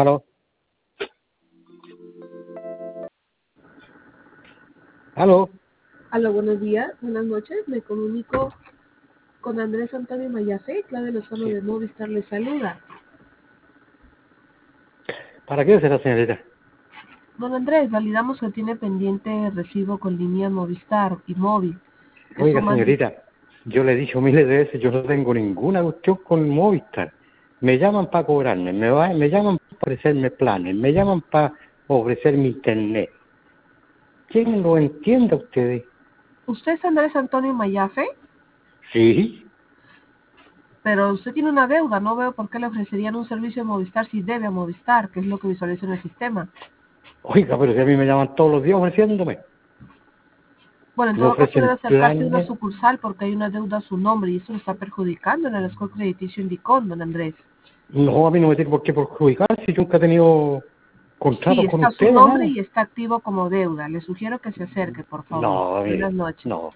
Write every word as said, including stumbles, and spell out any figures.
Aló. Aló. Aló, buenos días, buenas noches. Me comunico con Andrés Antonio Mayafe, Claudia Lozano Sí. de Movistar le saluda. ¿Para qué será, señorita? Don Andrés, validamos que tiene pendiente recibo con línea Movistar y móvil. Que Oiga, suman... señorita, yo le he dicho miles de veces, yo no tengo ninguna cuestión con Movistar. Me llaman para cobrarme, me, va, me llaman para ofrecerme planes, me llaman para ofrecerme internet. ¿Quién lo entiende a ustedes? ¿Usted es Andrés Antonio Mayafe? Sí. Pero usted tiene una deuda, no veo por qué le ofrecerían un servicio de Movistar si debe a Movistar, que es lo que visualiza en el sistema. Oiga, pero si a mí me llaman todos los días ofreciéndome. Bueno, en Me todo caso debe ofrecen acercarse a una planes. sucursal porque hay una deuda a su nombre y eso lo está perjudicando en el score crediticio indicó, don Andrés. No, a mí no me tiene por qué perjudicar si yo nunca he tenido Sí, contratos con está su ustedes, nombre nada. y está activo como deuda. Le sugiero que se acerque, por favor. No, Buenas mire, noches. no.